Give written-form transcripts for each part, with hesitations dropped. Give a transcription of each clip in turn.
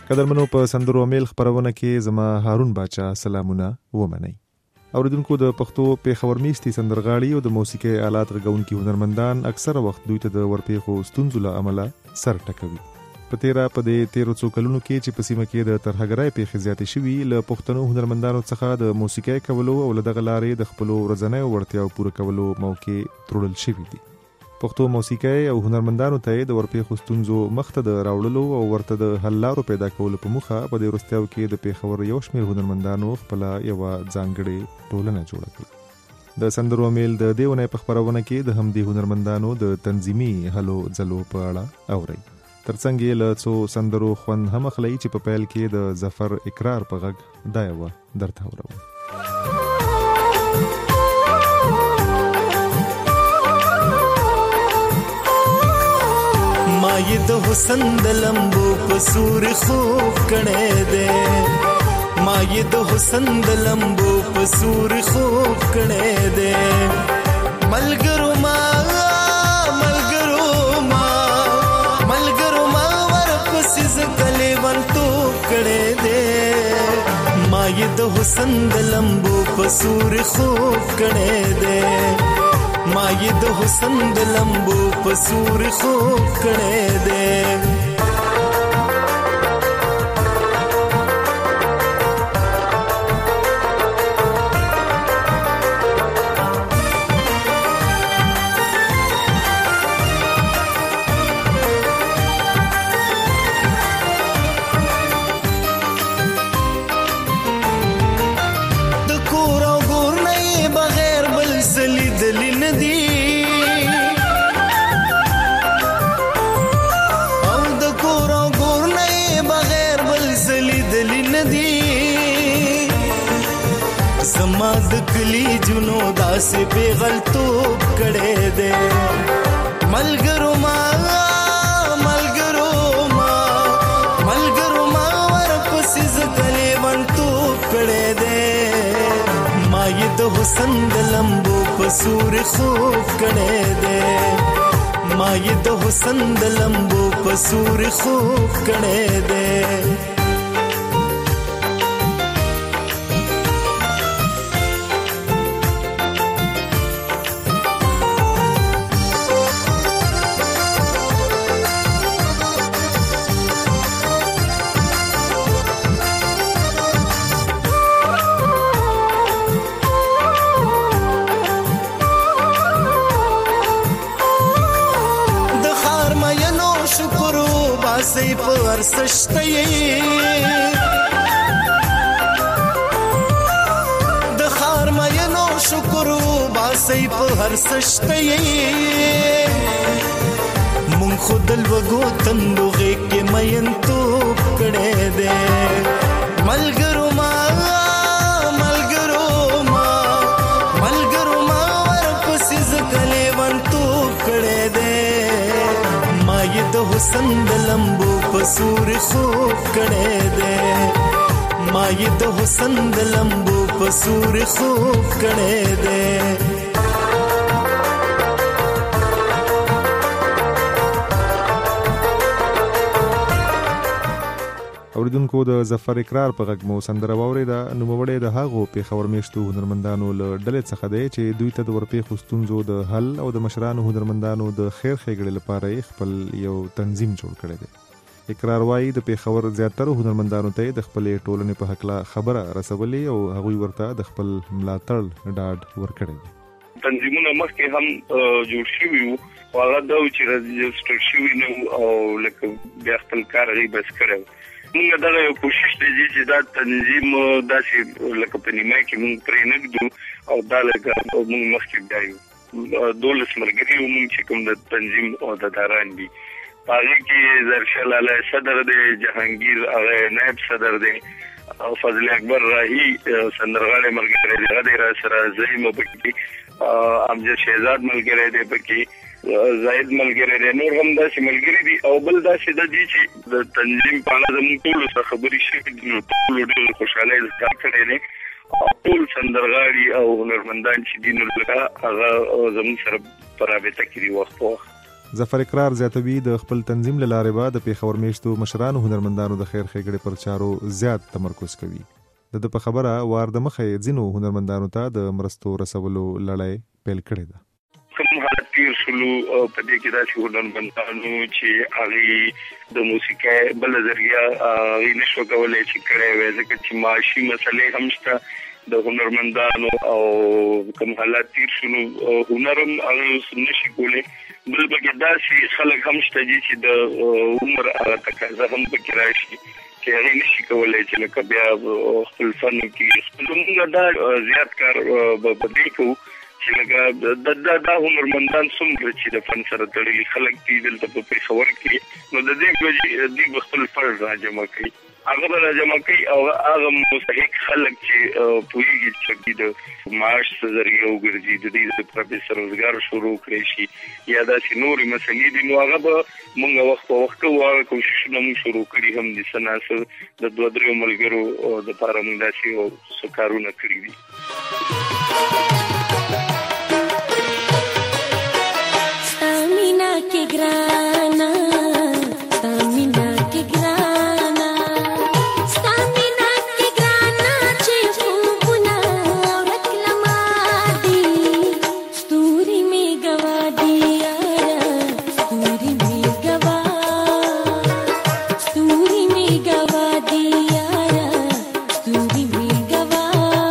قدرمنو په سندرو میل خبرونه کې زما هارون باچا سلامونه ومنئ. اوریدونکو د پښتو پیښور میشتي سندرغاړي او د موسیقي آلات غږونکي هنرمندان اکثره وخت دوی ته د ورپېښو ستونزو له امله سر ټکوي. په تیرو څو کلونو کې چې په سیمه کې د ترهګرۍ پیښې زیاتې شوي، له پښتنو هنرمندانو څخه د موسیقي کولو او له دغه لارې د خپلو ورځنیو وړتیاو پوره کولو موقع تړل شوي دي. پښتو موسیقي او هنرمندانو ته د ورپېښو ستونزو مخته د راوړلو او ورته د حل لارو پیدا کولو په موخه په دې وروستیو کې د پیښور یو شمېر هنرمندانو خپل یو ځانګړې ټولنه جوړه کړه. د سندرو میل د دې ونې په خبرونه کې د همدې هنرمندانو د تنظیمي هلو ځلو په اړه اورئ. ترڅنګ یې له څو سندرو خوند هم اخلئ چې په پیل کې د ظفر اقرار په غږ دا یوه درته اورو. ما یہ د حسن د لمبو پسور خوب کړه دے، ما یہ د حسن د لمبو پسور خوب کړه دے. ملګرو ما ورپسې زکلې ون تو کړه دے. ما یہ د حسن د لمبو پسور خوب کړه دے، ما یہ د حسن د لمبو پسور خوب کړه دے. کلی جنو داسې پیغلتوب کړه دے. ملګرو ما ورپسې زکلې ونتوب کړه دے. ما یې د حسن د لمبو پسور خوب کړه دے، ما یې د حسن د لمبو پسور خوب کړه دے. سی په ورسشته د خار مینو شکر باسی په ورسشته مون خودل وګو تندوغه کې مین توپ کړه دے. ملګرو ما ورپسې زکلې ون توپ کړه دے. ما یې د حسن د لمبو پسور خوب کړه دے، ما یې د حسن د لمبو پسور خوب کړه دے. اوریدونکو د ظفر اقرار په غږ مو سندره واورېده. نوموړی د هغو پیښور میشتو هنرمندانو له ډلې څخه دی چې دوی ته د ورپېښو ستونزو د حل او د مشرانو هنرمندانو د خیر ښېګړې لپاره خپل یو تنظیم جوړ کړی دی. اقرار وایي د پیښور زیاترو هنرمندانو ته د خپلې ټولنې په هکله خبره رسولې او هغوی ورته د خپل ملاتړ ډاډ ورکړی دی. تنظیمونه مخکې هم جوړ شوي وو، هغه دا و چې رجسټر شوي نه او لکه بیا خپل کار هغوی بس کړی و. موږ دغه یو کوشش دی چې دا تنظیم داسې لکه په نیمه کې موږ پرې نږدو او دا لکه موږ مخکې بیا یو 12 ملګري وو موږ چې کوم د تنظیم عہدهداران دي. هغه کې زرشل علی صدر دی، جهانگیر هغه نائب صدر دی، فضل اکبر راهی سندرغاړی ملګری دی، هغه را سره زیم پکې، امجد شهزاد ملګری دی پکې، زاید ملګری دی، نور هم داسې ملګری دي. او بل داسې د دې چې د تنظیم په اړه زموږ ټولو سره خبرې شوې دي، نو ټولو ډېر خوشحالۍ اظهار کړی دی. ټول سندرغاړي او هنرمندان چې دي نو هغه زموږ سره په رابطه کې دي وخت په وخت. ظفر اقرار زیاتوي د خپل تنظیم له لارې به د پیښور میشتو مشرانو هنرمندانو د خیر ښېګړې پر چارو زیات تمرکز کوي. د په خبره وار د مخې ځینو هنرمندانو ته د مرستو رسولو لړۍ پیل کړې ده. کوم حالت تیر شلو په دې کې داسې هنرمندانو چې هغه د موسیقۍ بل ذریعہ نشو کولای چې کړي وي، ځکه چې معاشي مسلې هم شته د هنرمندانو او کوم حالات تیر شنو هنرم هغه نشي کولای. بل بګه داسې خلک هم شته چې د عمر هغه تقاضا هم پکې راشي چې هغه نشي کولای چې لکه بیا خپل فن کې خپل موږ دا زیات کار په دې کوو چې لکه دا هنرمندان څومره چې د فن سره تړلي خلک دي دلته په پیښور کې، نو د دې وجې دوی خپل فرض راجمع کوي، هغه به راجمع کوي او هغه مستحق خلک چې پوهېږي چې د معاش ذریعه وګرځي د دې لپاره به روزګار شروع کړي شي یا داسې نورې مسلې دي، نو هغه به موږ وخت په وخت کوو، کوششونه موږ شروع کړي هم دي. سناسه د 2-3 ملګرو د لپاره موږ داسې کارونه کړي دي. Stamina que grana, stamina que grana, stamina que grana, chefuna reclamadi, sturi me gavadi ara, sturi me gavadi, sturi me gavadi ara, sturi me gavadi.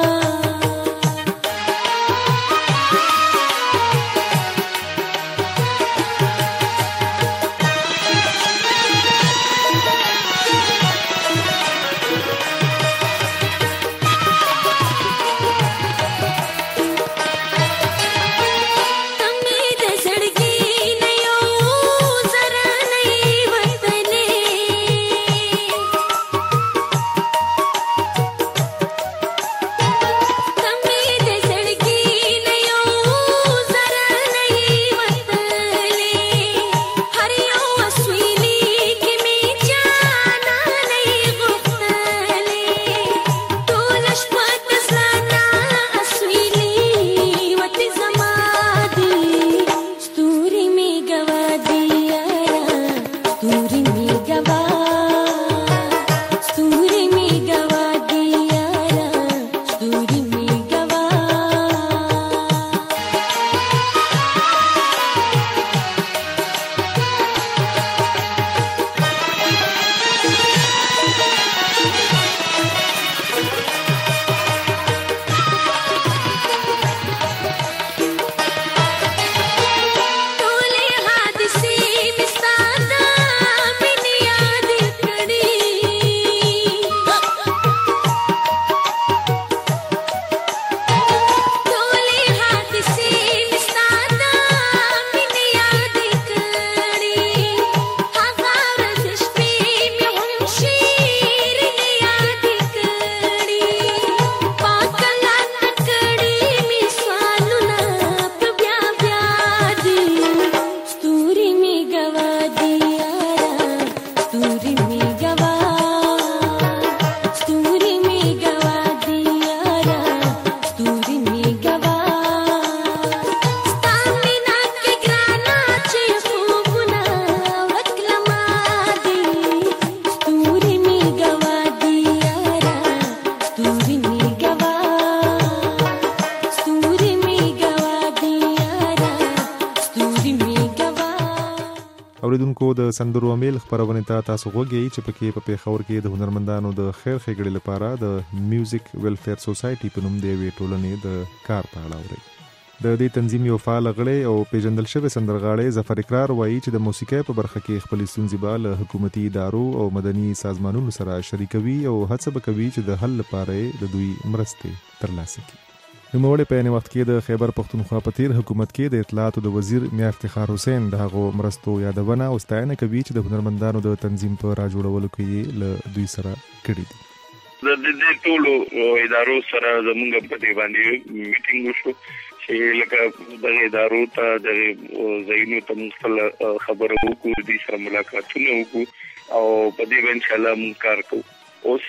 اوریدونکو د سندرو امیل خبرونه ته تاسو غوږی چې پکې په پیښور کې د هنرمندانو د خیر ښېګړې لپاره د میوزیک ویلفیر سوسایټي په نوم د یوې ټولنې د کار په اړه اورئ. د دې تنظیم یو فعال غړی او پیژندل شوی سندرغاړی ظفر اقرار وایي چې د موسیقۍ په برخه کې خپل ستونزې به له حکومتي ادارو او مدني سازمانونو سره شریکوي او هڅه به کوي چې د حل لپاره د دوی مرستې ترلاسه کړي. نوموړی په یعنی وخت کې د خیبر پښتونخوا په تیر حکومت کې د اطلاعاتو د وزیر میا افتخار حسین د هغو مرستو یادونه او ستاینه کوي چې د هنرمندانو د تنظیم په راجوړولو کې له دوی سره کړي دي. د دې ټولو ادارو سره زموږ په دې باندې میټینګ وشو چې لکه د ادارو ته د زینو ته مختلف خبرو وکړو، دې سره ملاقاتونه وکړو او په دې باندې ان شاء الله موږ کار کوو. اوس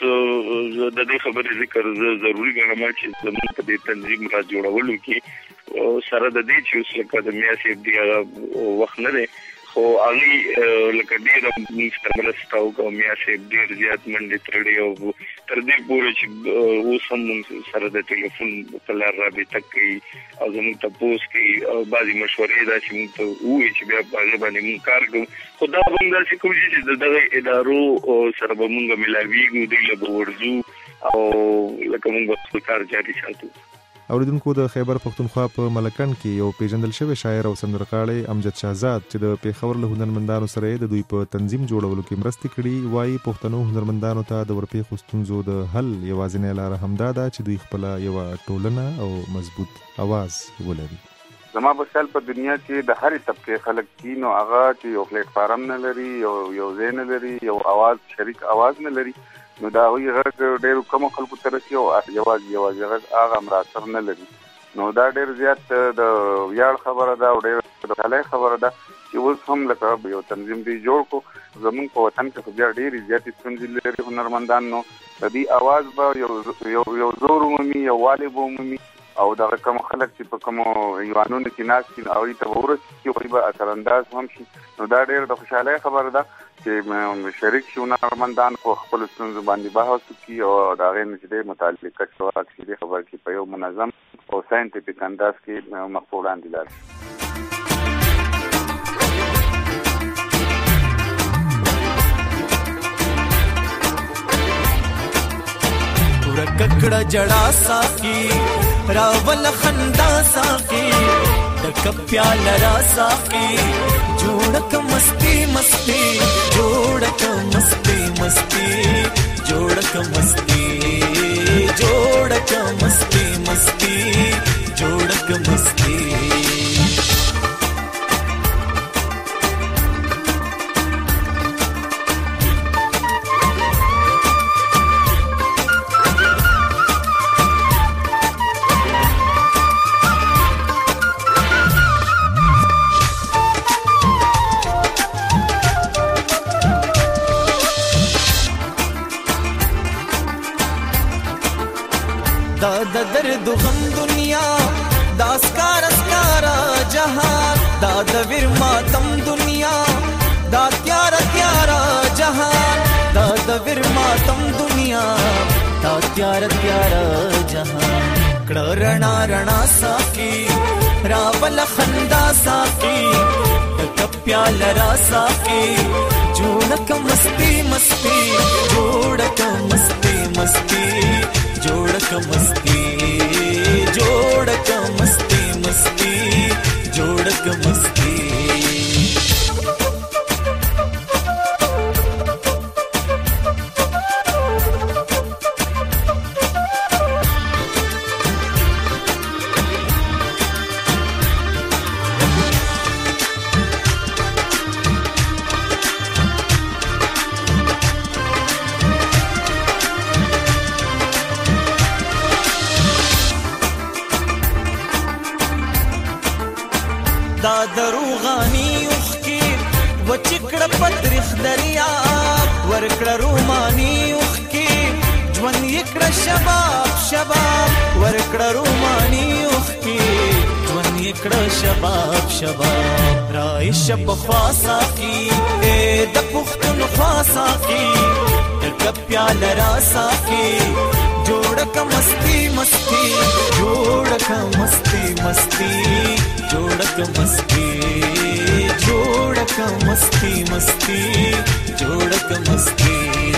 د دې خبرې ذکر ضروری ګڼم چې زموږ په دې تنظیم را جوړولو کې سره د دې چې اوس لکه د میاسې دی وخت نه دی، خو هغه لکه ډیر مستمرستاو کوم یا سي ډیر زیات منډه ترړي او تر دې پورې چې اوسم سره د ټلیفون په لار رابطه کوي او زموږ تاسو کې بعضي مشورې دا چې موږ ته وایي چې بیا په باندې موږ کار کوو خدا موږ داسې کوشش چې دغه ادارو سره به موږ ملاویږو دی له ورزو او لکه موږ په کار جاري ساتو. اوریدونکو د خیبر پختونخوا په ملکن کې یو پیژندل شوی شاعر او سندرغاړی امجد شهزاد چې د پیښور له هنرمندانو سره د دوی په تنظیم جوړولو کې مرسته کړې وایي پښتنو هنرمندانو ته د ورپېښو ستونزو د حل یوازینۍ لاره همدا ده چې دوی خپل یو ټولنه او مضبوط आवाज ولري. زما په خیال په دنیا کې د هرې طبقه خلک دي نو هغه چې یو پلیټ فارم نه لري یو ځای نه لري یو आवाज شریک आवाज نه لري نو دا وی غږ ډېر کم خلکو ته رسي او یوازې غږ هغه هم را سره نه لري نو دا ډېر زیات د ویاړ خبره ده او ډېر د خلای خبره ده چې اوس هم لکه یو تنظیم دی جوړ کو زمونږ په وطن کې خو بیا ډېرې زیاتې ستونزې لري هنرمندان نو د دې اواز به یو زور ومومي یو والي به ومومي او دغه کوم خلک چې په کومو ایوانونو کې ناست دي هغوی ته به ورسي هغوی به اثرانداز هم شي نو دا ډېر د خوشحالۍ خبره ده چې شریک شي هنرمندان په خپلو ستونزو باندې بحث وکړي او د هغې نه چې دی متعلقه چارواک چې دې خبره کې په یو منظم او ساینټیفیک انداز کې مخ په وړاندې لاړ شي. ککړه جڑا ساقي راول خندا ساقي دک پیال را ساقي جوړک مستی مستی جوړک مستی مستی جوړک مستی جوړک مستی مستی جوړک مستی دا درد غم دنیا دا اسکارا جهان دا د ویر ماتم دنیا دا تیارا جهان دا د ویر ماتم دنیا دا تیارا جهان کړه رڼا ساقي راول خندا ساقي د پیال را ساقي جوړک مستی مستی جوړک مستی مستی جوړک مستی جوړک مستی مستی جوړک مستی دا دروغانی اوخکی و چکڑ پترخ دریا ورکڑ رومانی اوخکی جون یکڑ شباب شباب ورکڑ رومانی اوخکی جون یکڑ شباب شباب رائش بخواسا کی اے د پختون خواسا کی د پیال راسا کی جوړک مستی مستی جوړک مستی مستی جوړک مستی جوړک مستی مستی جوړک مستی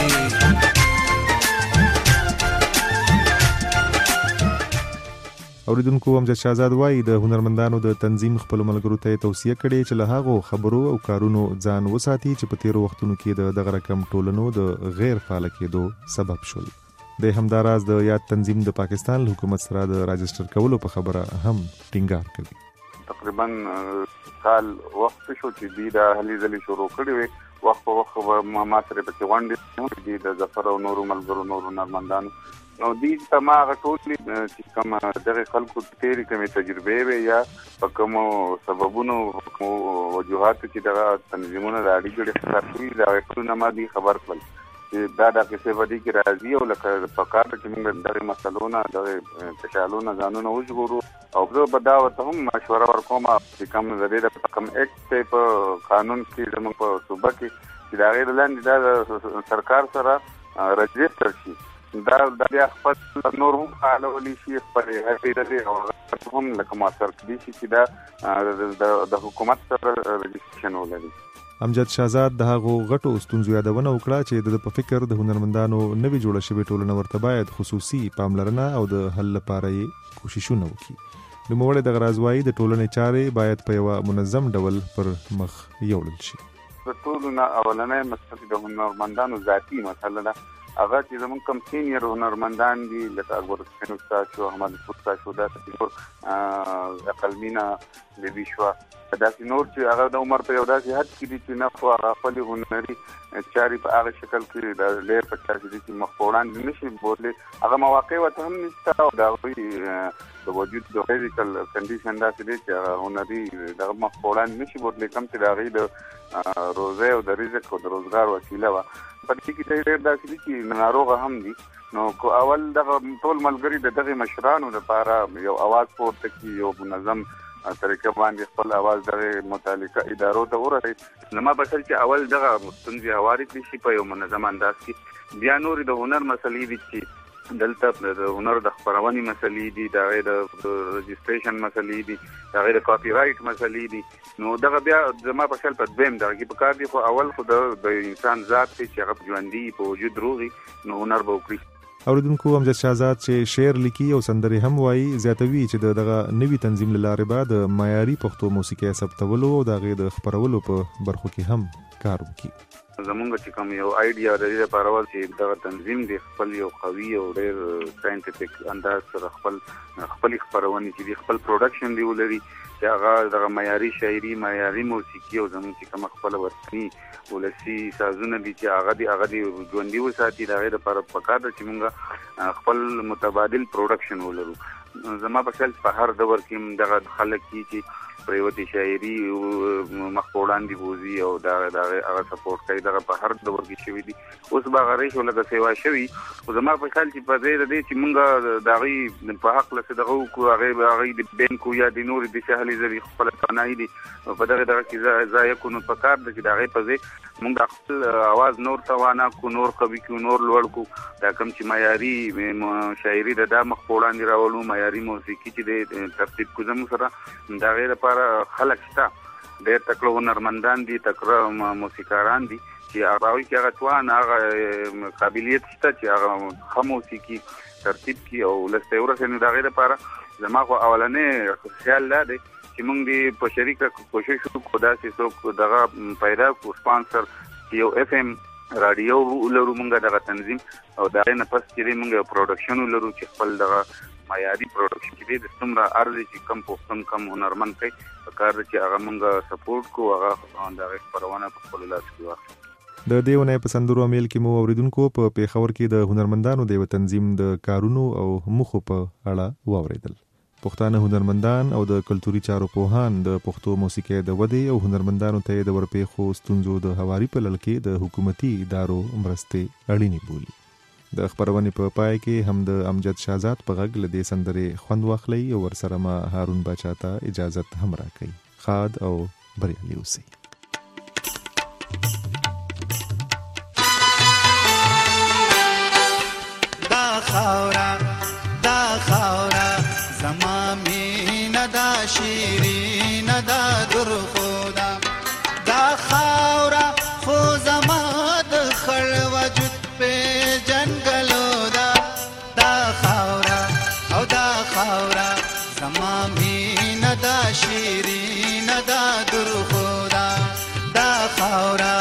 اوریدونکو امجد شهزاد وایي د هنرمندانو د تنظیم خپل ملګرو ته توصیه کړې چې له هغو خبرو او کارونو ځان وساتي چې په تیرو وختونو کې د دغه رقم ټولنو د غیر فعال کېدو سبب شول. د همداراز د یاد تنظیم د پاکستان حکومت سره د راجستر کولو په خبره هم ټینګار کوي. تقریبا کال وخت شو چې دوی دا هلې ځلې شروع کړې وې وخت په وخت ما سره پکې غونډې دي د ظفر او نورو ملګرو نورو هنرمندانو نو دوی ته ما هغه ټولې چې کوم دغه خلکو تېرې کومې تجربې وې یا په کومو سببونو وجوهاتو چې دغه تنظیمونه د اړیکو ډېر خلاف شوي د هغې ټولو نه ما دوی خبر کړل چې دا د کیسې ودی کې راځي او لکه په کار کې موږ دغه مسلونه دغه تشالونه ځانونه وژغورو او زه به دا ورته هم مشوره ورکوم چې کوم زده د کم اکټ په قانون کې زموږ په صوبه کې چې دا غیر لاندې دا سرکار سره رجستر شي دا بیا خپل نور هم فعالولی شي خپل هڅې او هم لکه مؤثر کړي شي چې دا د حکومت سره رجستریشن ولري. امجد شهزاد د هغو غټو ستونزو یادونه وکړه چې د په فکر د هنرمندانو نوې جوړه شوې ټولنه ورته باید خصوصي پاملرنه او د حل لپاره یې کوششونه وکړي. نوموړی دغه راز وایي د ټولنې چارې باید په یوه منظم ډول پر مخ یوړل شي. د ټولو نه اولنۍ مسله د هنرمندانو ذاتي مسله ده هغه چې زموږ کوم سینیر هنرمندان دي لکه اکبر حسین استاد شو احمد استاد شو دا نور اقلمینا لوي شو داسې نور چې هغه د عمر په یو داسې حد کې دي چې نه خو خپل هنري چارې په هغه شکل کې د لیر په چارې دي چې مخ په وړاندې نشي بوتلی هغه مواقع ورته هم نشته او د هغوی د وجود د فزیکل کنډیشن داسې دی چې هنري دغه مخ په وړاندې نشي بوتلی کوم چې د هغوی د روزۍ او د رزق او د روزګار وسیله وه په دې کې ډېر داسې دي چې ناروغه هم دي نو کو اول دغه ټول ملګري د دغه مشرانو لپاره یو اواز پورته کړي یو منظم طریقه باندې خپل اواز دغه متعلقه ادارو ته ورسوي نو ما بسل چې اول دغه ستونزې هوارې کړي شي په یو منظم انداز کې بیا نور د هنر مسلې دي چې دلته د هنر د خپرونې مسلې دي د رجستریشن مسلې دي د کاپی رائټ مسلې دي نو دغه بیا زما په خیال په دویم دغه کې په کار دي خو اول خو د انسان ذات چې هغه ژوندي په وجود روغي نو هنر به وکړي. اوریدونکو امجد شهزاد چې شعر لیکي او سندرې هم وایي زیاتوي چې دغه نوي تنظیم له لارې به د معیاري پښتو موسیقۍ ثبتولو او د هغې د خپرولو په برخو کې هم کار وکړي. زمونږ چې کوم یو آیډیا د دې لپاره و چې دغه تنظیم دی خپل یو قوي او ډېر ساينټیفیک انداز سره خپل خپرونې چې دی خپل پروډکشن دی ولري چې هغه دغه معیاري شاعري معیاري موسیقي او زموږ چې کوم خپل وطني ولسی سازونه دي چې هغه دی ژوندي وساتي د هغې لپاره پکار ده چې موږ خپل متبادل پروډکشن ولرو. زما په خیال په هر دور کې دغه خلک چې پریوتی شاعري مخ په وړاندې بوزي او هغه سپورټ کوي دغه په هر دور کې شوي دي اوس به هغه ریښو لکه سیوا شوي خو زما په خیال چې په ځای د دې چې موږ د هغوی په حقله څه دغه وکړو هغوی د بینکو یا د نورې د سهلې ذریعې خپله توانایي دي په دغه کې ضایع کړو نو په کار ده چې د هغې په ځای موږ خپل اواز نور توانا کړو نور قوي کړو نور لوړ کړو دا کوم چې معیاري شاعري ده دا مخ په وړاندې راولو معیاري موسیقي چې دی ترتیب کړو زموږ سره د هغې لپاره خلک شته ډېر تکړه هنرمندان دي تکړه موسیقاران دي چې هغوی کې هغه توان هغه قابلیت شته چې هغه ښه موسیقي ترتیب کړي او لسته یې ورسوي نو د هغې لپاره زما خو اولنی خیال دا دی چې موږ دې په شریکه کوشش وکړو داسې څوک دغه پیدا کړو سپانسر چې یو اف ام راډیو ولرو موږ دغه تنظیم او د هغې نه پس چې دی موږ یو پروډکشن ولرو چې خپل دغه معیاري پروډکشن چې دی د څومره عرض چې کم پښتون کم هنرمند کوي په کار ده چې هغه موږ سپورټ کړو هغه د هغې خپرونه په خپلو لاس کې واخلو. د دې اونۍ په سندرو امیل کې مو اوریدونکو په پیښور کې د هنرمندانو د یوه تنظیم د کارونو او موخو په اړه واورېدل. پښتانه هنرمندان او د کلتوري چارو پوهان د پښتو موسیقۍ د ودې او هنرمندانو ته د ورپېښو ستونزو د هواري په لړ کې د حکومتي ادارو مرستې اړینې بولي. د خپرونې په پای کې هم د امجد شهزاد په غږ له دې سندرې خوند واخلئ او ورسره ما هارون باچا ته اجازت هم راکوي. ښاد او بریالي اوسئ. دا خاورا زما مینا دا شیرین دا در خدا دا خاورا خو زما د خړ وجود په جنگلو دا خاورا او دا خاورا زما مینا دا شیرین دا در خدا دا خاورا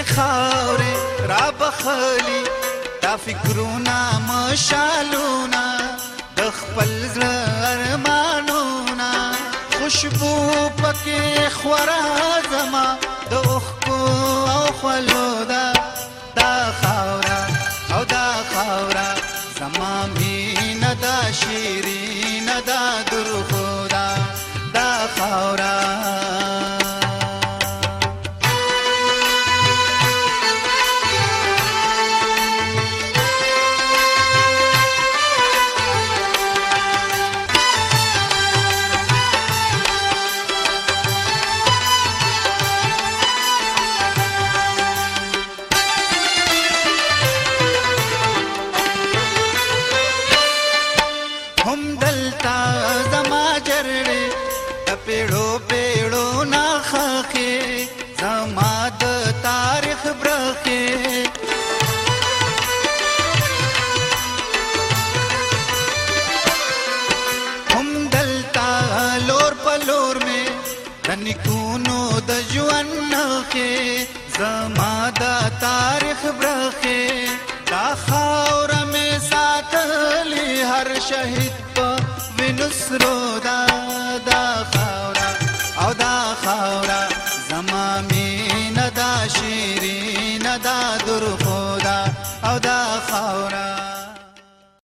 خاورې را بخلي دا فکرونه مشالونه د خپل زړه ارمانونه خوشبو پکې خورا زما د اوښکو او خولو دا خاوره او دا خاوره زما مینه دا شیرینه دا درخو دا خاوره نکونو د ژوند نښې زما د تاریخ برخې دا خاوره مې ساتلې هر شهید په وینو سرو دا